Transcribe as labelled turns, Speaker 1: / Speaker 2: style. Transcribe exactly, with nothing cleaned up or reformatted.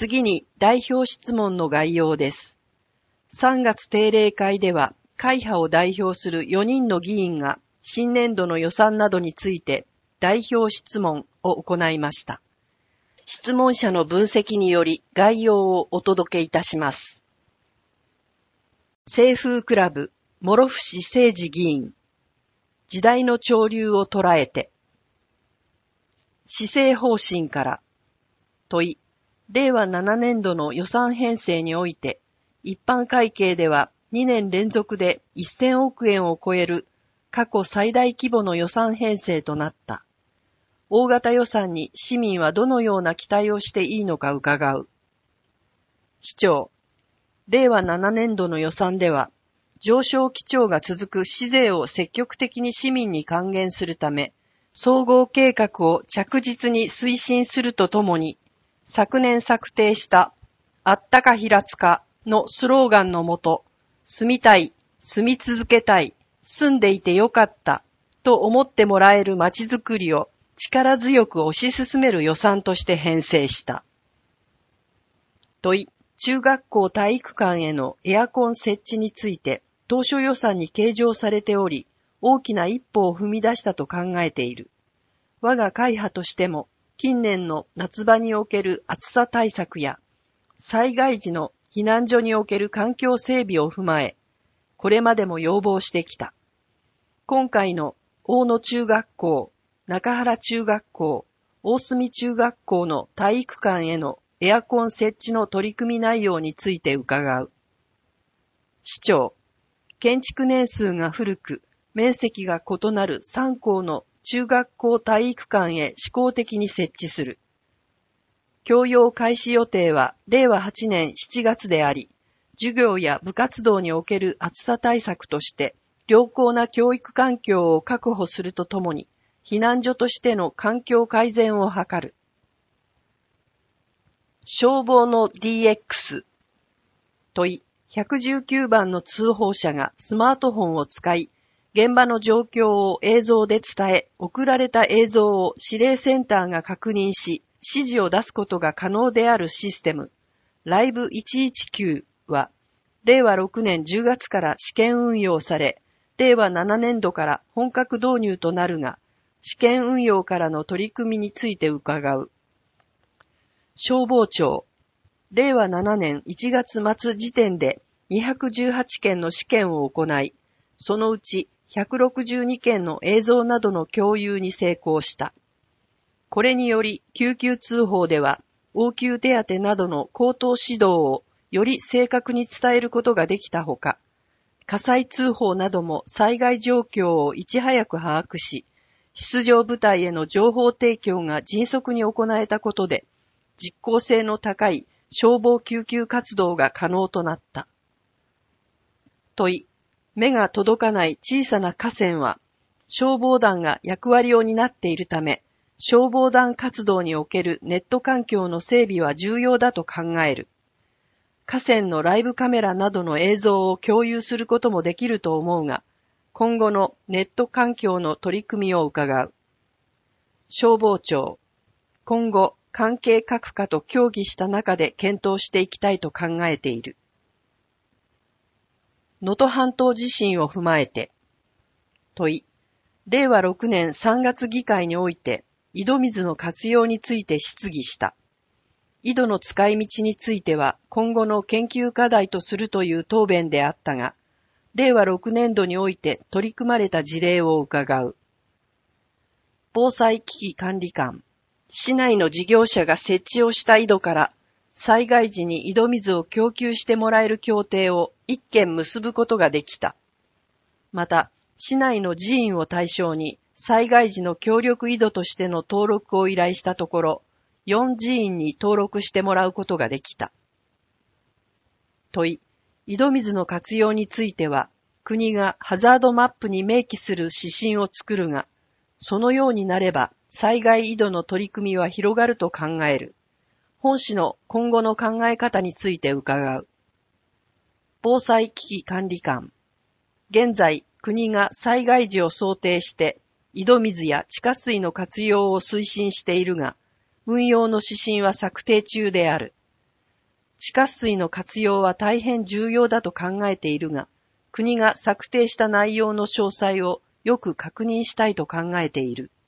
Speaker 1: 次に代表質問の概要です。さんがつ定例会では、会派を代表するよにんの議員が新年度の予算などについて代表質問を行いました。質問者の分析により概要をお届けいたします。清風クラブ、諸伏誠二議員。時代の潮流を捉えて。施政方針から。問い。れいわななねんどの予算編成において、一般会計ではにねん連続でせんおくえんを超える過去最大規模の予算編成となった。大型予算に市民はどのような期待をしていいのか伺う。市長。れいわななねんどの予算では、上昇基調が続く市税を積極的に市民に還元するため、総合計画を着実に推進するとともに、昨年策定したあったか平塚のスローガンのもと、住みたい、住み続けたい、住んでいてよかったと思ってもらえる街づくりを力強く推し進める予算として編成した。問い、中学校体育館へのエアコン設置について当初予算に計上されており、大きな一歩を踏み出したと考えている。我が会派としても、近年の夏場における暑さ対策や、災害時の避難所における環境整備を踏まえ、これまでも要望してきた。今回の大野中学校、中原中学校、大隅中学校の体育館へのエアコン設置の取り組み内容について伺う。市長、建築年数が古く、面積が異なるさんこうの中学校体育館へ試行的に設置する。教養開始予定はれいわはちねんしちがつであり、授業や部活動における暑さ対策として、良好な教育環境を確保するとともに、避難所としての環境改善を図る。消防の ディーエックス。問い、ひゃくじゅうきゅうばんの通報者がスマートフォンを使い、現場の状況を映像で伝え、送られた映像を指令センターが確認し、指示を出すことが可能であるシステム、ライブいちいちきゅうは、れいわろくねんじゅうがつから試験運用され、れいわななねんどから本格導入となるが、試験運用からの取り組みについて伺う。消防庁、れいわななねんいちがつまつ時点でにひゃくじゅうはちけんの試験を行い、そのうちひゃくろくじゅうにけんの映像などの共有に成功した。これにより救急通報では応急手当などの口頭指導をより正確に伝えることができたほか、火災通報なども災害状況をいち早く把握し、出場部隊への情報提供が迅速に行えたことで、実効性の高い消防救急活動が可能となった。問い、目が届かない小さな河川は、消防団が役割を担っているため、消防団活動におけるネット環境の整備は重要だと考える。河川のライブカメラなどの映像を共有することもできると思うが、今後のネット環境の取り組みを伺う。消防庁、今後関係各課と協議した中で検討していきたいと考えている。能登半島地震を踏まえて、問い、れいわろくねんさんがつ議会において、井戸水の活用について質疑した。井戸の使い道については今後の研究課題とするという答弁であったが、れいわろくねんどにおいて取り組まれた事例を伺う。防災危機管理官、市内の事業者が設置をした井戸から災害時に井戸水を供給してもらえる協定を一件結ぶことができた。また、市内の寺院を対象に災害時の協力井戸としての登録を依頼したところ、よん寺院に登録してもらうことができた。問い、井戸水の活用については、国がハザードマップに明記する指針を作るが、そのようになれば災害井戸の取り組みは広がると考える。本市の今後の考え方について伺う。防災危機管理官、現在国が災害時を想定して井戸水や地下水の活用を推進しているが、運用の指針は策定中である。 地下水の活用は大変重要だと考えているが、国が策定した内容の詳細をよく確認したいと考えている。